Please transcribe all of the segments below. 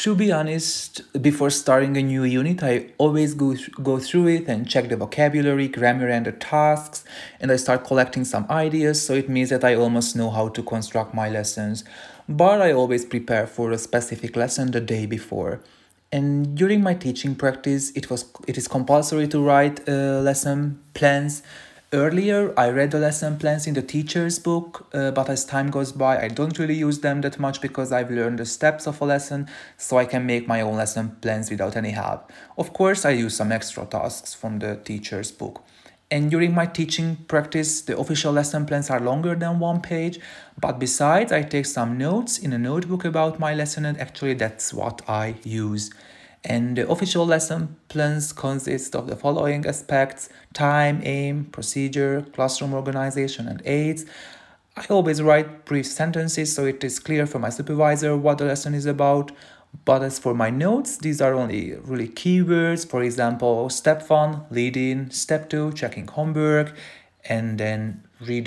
To be honest, before starting a new unit, I always go through it and check the vocabulary, grammar, and the tasks, and I start collecting some ideas, so it means that I almost know how to construct my lessons. But I always prepare for a specific lesson the day before. And during my teaching practice, it is compulsory to write lesson plans. Earlier, I read the lesson plans in the teacher's book, but as time goes by, I don't really use them that much because I've learned the steps of a lesson, so I can make my own lesson plans without any help. Of course, I use some extra tasks from the teacher's book. And during my teaching practice, the official lesson plans are longer than 1 page, but besides, I take some notes in a notebook about my lesson, and actually that's what I use. And the official lesson plans consist of the following aspects: time, aim, procedure, classroom organization, and aids. I always write brief sentences so it is clear for my supervisor what the lesson is about. But as for my notes, these are only really keywords. For example, step 1, leading, step 2, checking homework, and then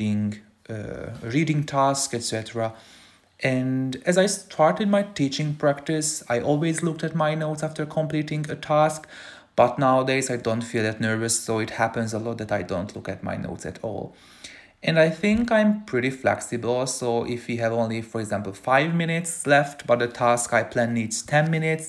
reading task, etc. And as I started my teaching practice, I always looked at my notes after completing a task, but nowadays I don't feel that nervous, so it happens a lot that I don't look at my notes at all. And I think I'm pretty flexible, so if we have only, for example, 5 minutes left, but the task I plan needs 10 minutes,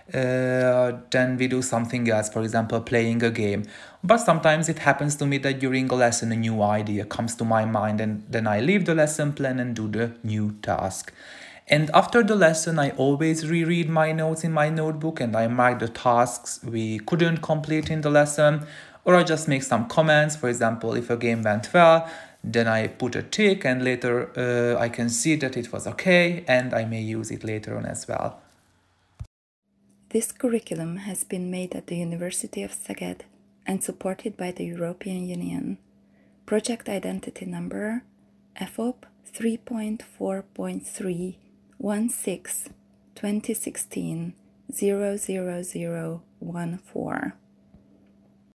then we do something else, for example, playing a game. But sometimes it happens to me that during a lesson a new idea comes to my mind, and then I leave the lesson plan and do the new task. And after the lesson, I always reread my notes in my notebook and I mark the tasks we couldn't complete in the lesson, or I just make some comments. For example, if a game went well, then I put a tick, and later I can see that it was okay, and I may use it later on as well. This curriculum has been made at the University of Szeged and supported by the European Union. Project Identity Number FOP 3.4.3 16 2016 00014.